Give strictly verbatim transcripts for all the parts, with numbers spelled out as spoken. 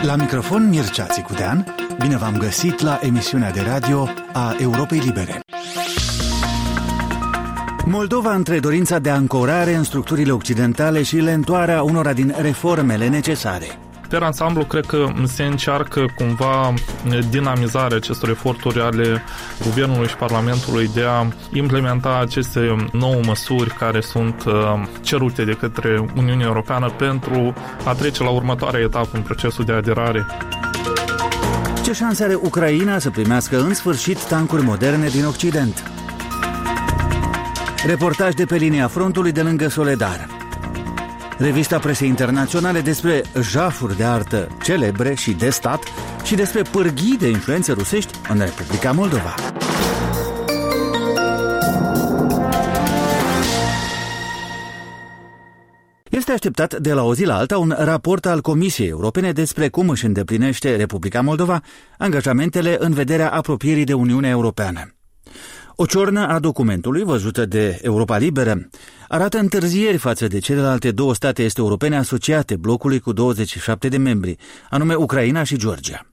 La microfon Mircea Țicudean, bine v-am găsit la emisiunea de radio a Europei Libere. Moldova între dorința de ancorare în structurile occidentale și lentoarea unora din reformele necesare. Per ansamblu, cred că se încearcă cumva dinamizarea acestor eforturi ale Guvernului și Parlamentului de a implementa aceste nouă măsuri care sunt cerute de către Uniunea Europeană pentru a trece la următoarea etapă în procesul de aderare. Ce șanse are Ucraina să primească în sfârșit tancuri moderne din Occident? Reportaj de pe linia frontului de lângă Soledar. Revista presei internaționale despre jafuri de artă celebre și de stat și despre pârghii de influențe rusești în Republica Moldova. Este așteptat de la o zi la alta un raport al Comisiei Europene despre cum își îndeplinește Republica Moldova angajamentele în vederea apropierii de Uniunea Europeană. O ciornă a documentului, văzută de Europa Liberă, arată întârzieri față de celelalte două state este europene asociate blocului cu douăzeci și șapte de membri, anume Ucraina și Georgia.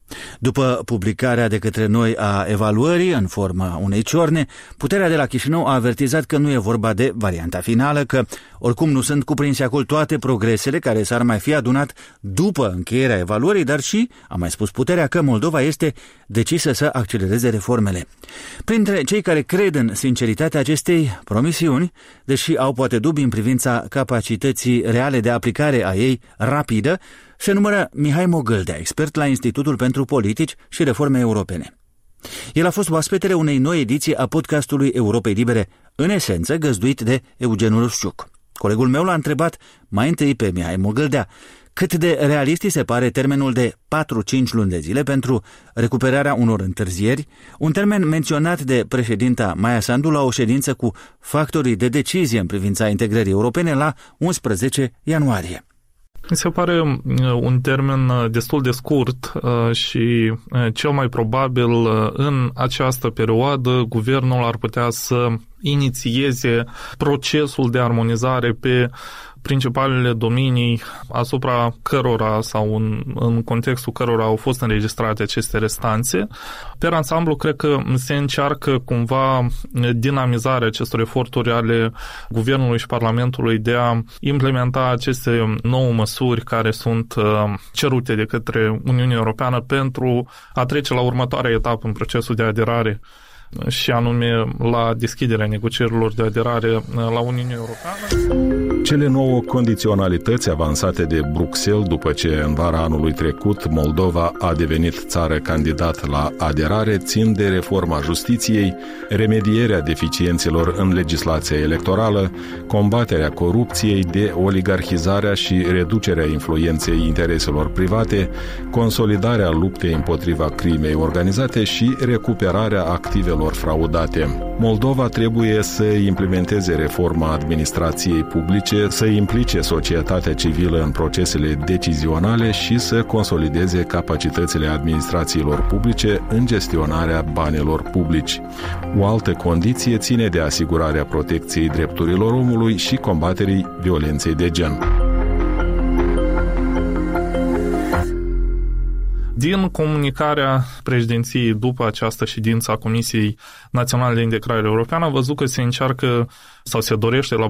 După publicarea de către noi a evaluării în forma unei ciorne, puterea de la Chișinău a avertizat că nu e vorba de varianta finală, că oricum nu sunt cuprinse acolo toate progresele care s-ar mai fi adunat după încheierea evaluării, dar și, a mai spus puterea, că Moldova este decisă să accelereze reformele. Printre cei care cred în sinceritatea acestei promisiuni, deși au poate dubii în privința capacității reale de aplicare a ei rapidă, se numără Mihai Mogâldea, expert la Institutul pentru Politici și Reforme Europene. El a fost oaspetele unei noi ediții a podcastului Europei Libere, în esență găzduit de Eugen Rusciuc. Colegul meu l-a întrebat mai întâi pe Mihai Mogâldea cât de realist se pare termenul de patru-cinci luni de zile pentru recuperarea unor întârzieri, un termen menționat de președinta Maia Sandu la o ședință cu factorii de decizie în privința integrării europene la unsprezece ianuarie. Mi se pare un termen destul de scurt și cel mai probabil în această perioadă guvernul ar putea să inițieze procesul de armonizare pe principalele domenii asupra cărora sau în, în contextul cărora au fost înregistrate aceste restanțe. Per ansamblu, cred că se încearcă cumva dinamizarea acestor eforturi ale Guvernului și Parlamentului de a implementa aceste nouă măsuri care sunt cerute de către Uniunea Europeană pentru a trece la următoarea etapă în procesul de aderare, și anume la deschiderea negocierilor de aderare la Uniunea Europeană. Cele nouă condiționalități avansate de Bruxelles după ce în vara anului trecut Moldova a devenit țară candidat la aderare țin de reforma justiției, remedierea deficiențelor în legislația electorală, combaterea corupției, de oligarhizarea și reducerea influenței intereselor private, consolidarea luptei împotriva crimei organizate și recuperarea activelor fraudate. Moldova trebuie să implementeze reforma administrației publice, să implice societatea civilă în procesele decizionale și să consolideze capacitățile administrațiilor publice în gestionarea banilor publici. O altă condiție ține de asigurarea protecției drepturilor omului și combaterii violenței de gen. Din comunicarea președinției după această ședință a Comisiei Naționale de Integrare Europeană, am văzut că se încearcă sau se dorește la